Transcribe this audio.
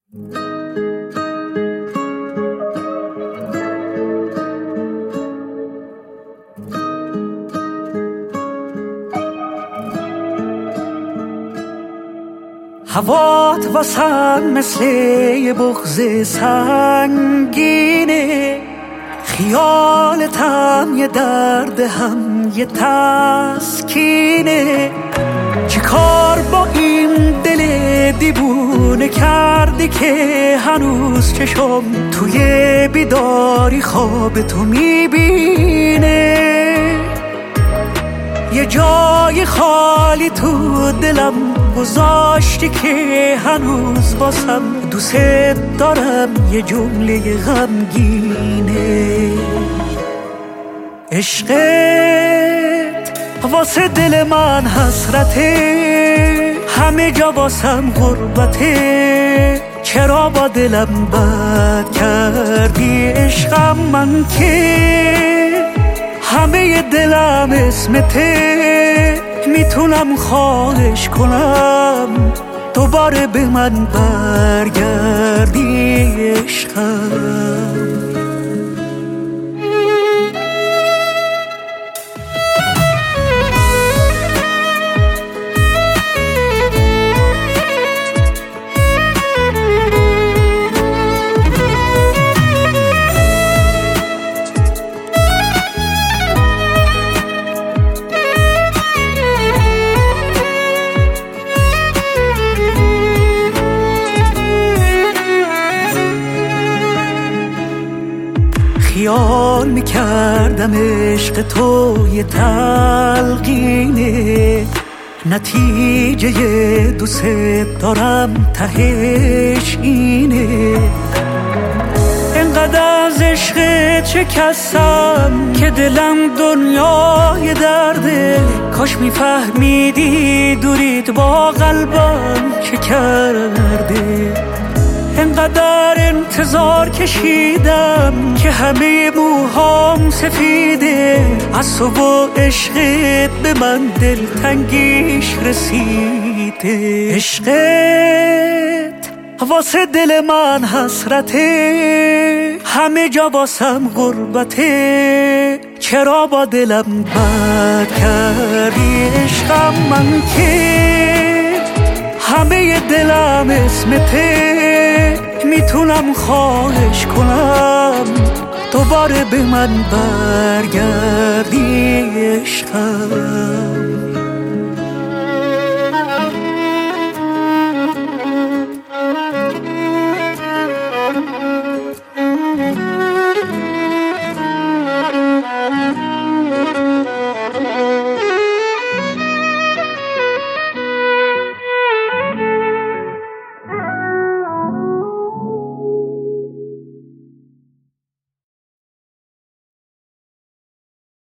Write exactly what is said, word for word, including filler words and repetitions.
هوات واسم مثل یه بغض سنگینه، خیالتم یه درد هم یه تسکینه. چه کار با این دل دیوونه کردی که هنوز چشم توی بیداری خواب تو میبینه؟ یه جای خالی تو دلم گذاشتی که هنوز باسم دوست دارم یه جمله غمگینه. عشقت واسه دل من حسرته، همه جا واسم غربته. چرا با دلم بد کردی عشقم من که همه دلم اسمته؟ میتونم خواهش کنم دوباره به من برگردی عشقم. خیال میکردم عشق تو یه تلقینه، نتیجه دوست دارم تهش اینه. انقدر از عشقت شکستم که دلم دنیای درده. کاش میفهمیدی دوریت با قلبم چه کرده. انقدر انتظار کشیدم که همه موهام سفیده. از تو و عشقت به من دلتنگیش رسیده. عشقت واسه دل من حسرته، همه جا واسم غربته. چرا با دلم بد کردی عشقم من که همه دلم اسمته؟ میتونم خواهش کنم دوباره به من برگردی عشقم.